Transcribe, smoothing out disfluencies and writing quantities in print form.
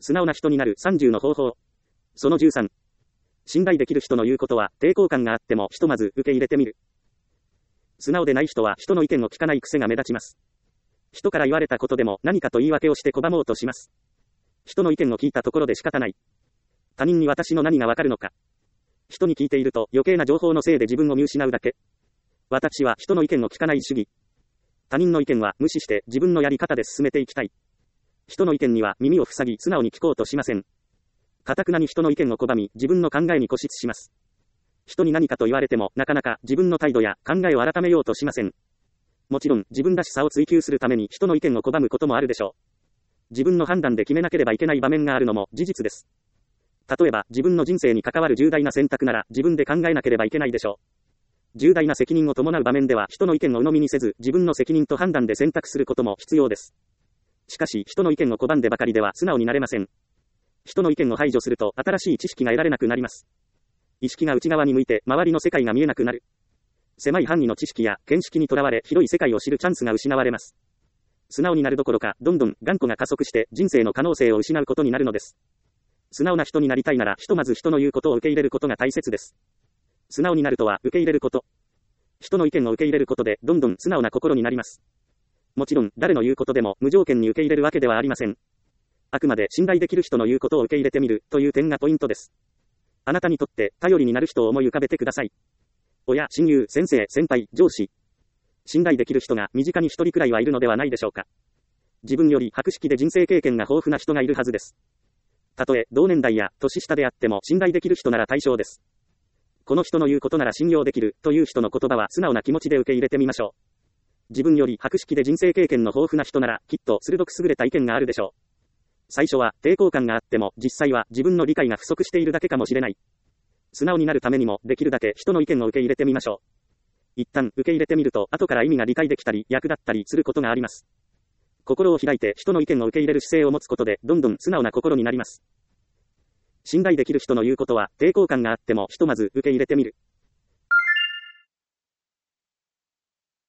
素直な人になる30の方法。その13。信頼できる人の言うことは抵抗感があってもひとまず受け入れてみる。素直でない人は人の意見を聞かない癖が目立ちます。人から言われたことでも何かと言い訳をして拒もうとします。人の意見を聞いたところで仕方ない。他人に私の何がわかるのか。人に聞いていると余計な情報のせいで自分を見失うだけ。私は人の意見を聞かない主義。他人の意見は無視して自分のやり方で進めていきたい。人の意見には耳を塞ぎ素直に聞こうとしません。堅くなに人の意見を拒み自分の考えに固執します。人に何かと言われてもなかなか自分の態度や考えを改めようとしません。もちろん自分らしさを追求するために人の意見を拒むこともあるでしょう。自分の判断で決めなければいけない場面があるのも事実です。例えば自分の人生に関わる重大な選択なら自分で考えなければいけないでしょう。重大な責任を伴う場面では人の意見を鵜呑みにせず自分の責任と判断で選択することも必要です。しかし人の意見を拒んでばかりでは素直になれません。人の意見を排除すると新しい知識が得られなくなります。意識が内側に向いて周りの世界が見えなくなる。狭い範囲の知識や見識にとらわれ広い世界を知るチャンスが失われます。素直になるどころかどんどん頑固が加速して人生の可能性を失うことになるのです。素直な人になりたいならひとまず人の言うことを受け入れることが大切です。素直になるとは受け入れること。人の意見を受け入れることでどんどん素直な心になります。もちろん誰の言うことでも無条件に受け入れるわけではありません。あくまで信頼できる人の言うことを受け入れてみるという点がポイントです。あなたにとって頼りになる人を思い浮かべてください。親、親友、先生、先輩、上司。信頼できる人が身近に一人くらいはいるのではないでしょうか。自分より博識で人生経験が豊富な人がいるはずです。たとえ同年代や年下であっても信頼できる人なら対象です。この人の言うことなら信用できるという人の言葉は素直な気持ちで受け入れてみましょう。自分より博識で人生経験の豊富な人ならきっと鋭く優れた意見があるでしょう。最初は抵抗感があっても実際は自分の理解が不足しているだけかもしれない。素直になるためにもできるだけ人の意見を受け入れてみましょう。一旦受け入れてみると後から意味が理解できたり役立ったりすることがあります。心を開いて人の意見を受け入れる姿勢を持つことでどんどん素直な心になります。信頼できる人の言うことは抵抗感があってもひとまず受け入れてみる。